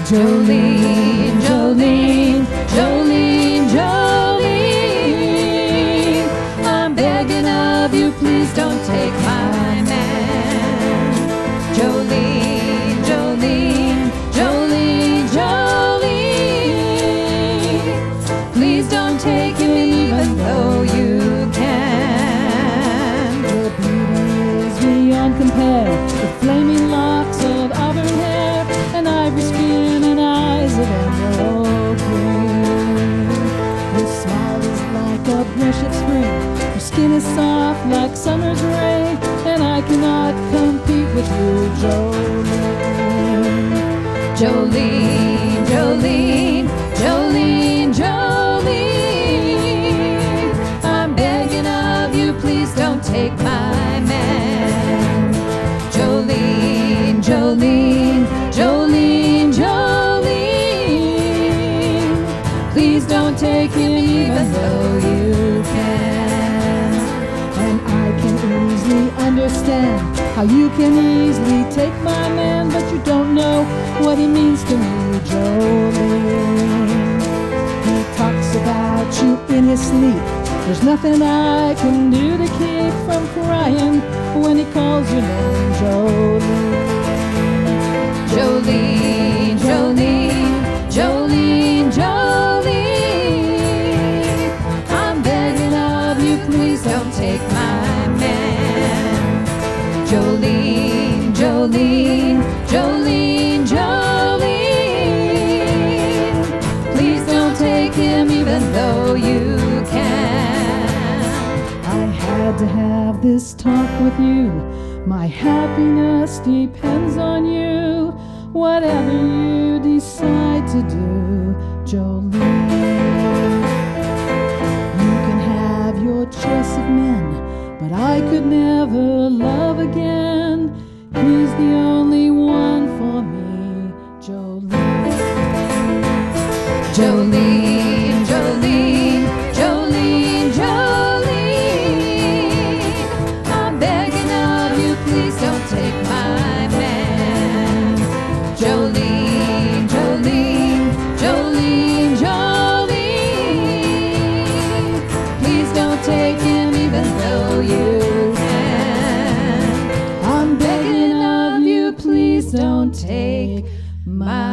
Jolene, Jolene, Jolene, Jolene, I'm begging of you, please don't take my man. Jolene, Jolene, Jolene, Jolene, please don't take him even though you can. Your beauty is beyond compare, the flaming locks of auburn hair, and ivory skin and eyes of emerald green. Your smile is like a brush of spring, your skin is soft like summer's rain, and I cannot compete with you, Jolene. Jolene, Jolene, Jolene, Jolene, I'm begging of you, please don't take my man. Jolene, Jolene, Jolene, Jolene, please don't take him even though you can. And I can easily understand how you can easily take my man, but you don't know what he means to me, Jolene. He talks about you in his sleep. There's nothing I can do to keep from crying when he calls your name, Jolene. Jolene, Jolene, Jolene, Jolene, I'm begging of you, please don't take my man. Jolene, Jolene, Jolene, Jolene, please don't take him even though you can. I had to have this talk with you. My happiness depends on you. Whatever you decide to do, Jolene. You can have your choice of men, but I could never love again. He's the only one for me, Jolene. Jolene, Jolene, Jolene, Jolene, I'm begging of you, please don't take my man. Jolene, Jolene, Jolene, Jolene, please don't take him even though you can. I'm begging of you, please don't take my